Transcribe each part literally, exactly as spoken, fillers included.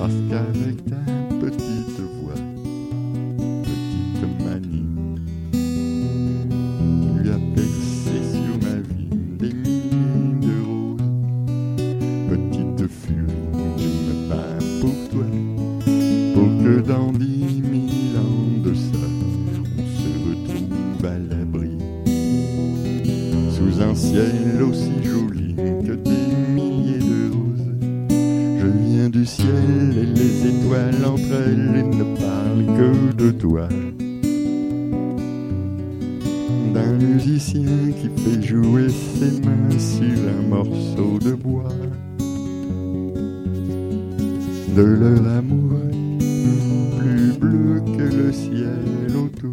parce qu'avec ta petite voix, petite manie, tu as percé sur ma vie des milliers de roses. Petite furie, je me bats pour toi, pour que dans dix mille ans de ça, on se retrouve à l'abri, sous un ciel aussi joli que des milliers de roses. Je viens du ciel et les étoiles entre elles ne parlent que de toi, d'un musicien qui fait jouer ses mains sur un morceau de bois, de leur amour plus bleu que le ciel autour.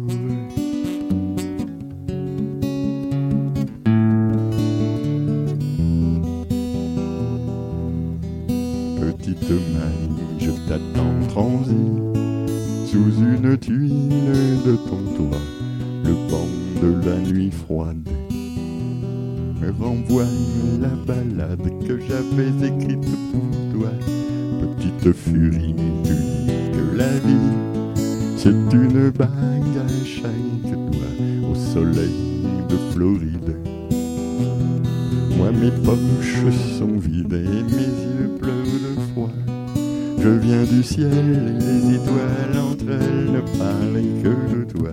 Petite maille, je t'attends transi sous une tuile de ton toit. Le vent de la nuit froide me renvoie la ballade que j'avais écrite pour toi. Petite furie, tu dis que la vie c'est une bague à chaque doigt au soleil de Floride. Moi mes poches sont vides et mes yeux pleurent de froid. Je viens du ciel et les étoiles entre elles ne parlent que de toi,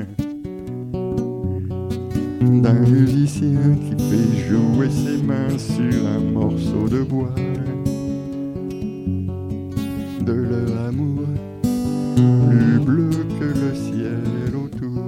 d'un musicien qui fait jouer ses mains sur un morceau de bois, de leur amour plus bleu que le ciel autour.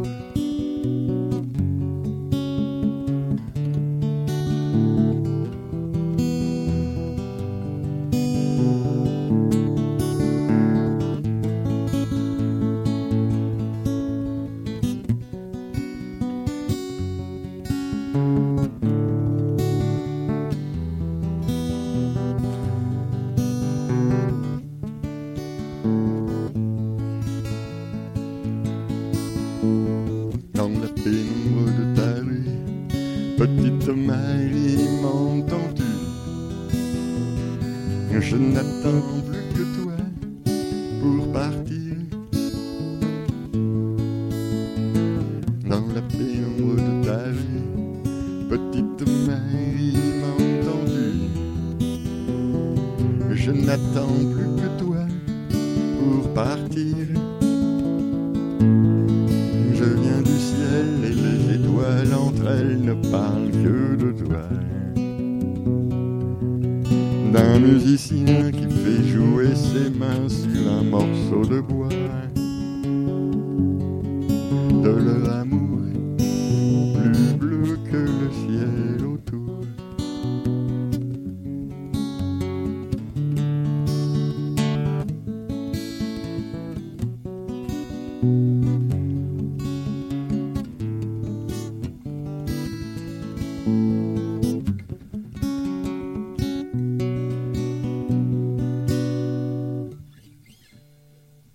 Dans la pénombre de ta rue, petite Marie, m'entends-tu? Je n'attends plus que toi pour partir. Dans la pénombre de ta rue, petite Marie, m'entends-tu? Je n'attends plus que toi pour partir. Je viens du ciel et les étoiles entre elles ne parlent que de toi, d'un musicien qui fait jouer ses mains sur un morceau de bois, de leur amour plus bleu que le ciel autour. Thank you.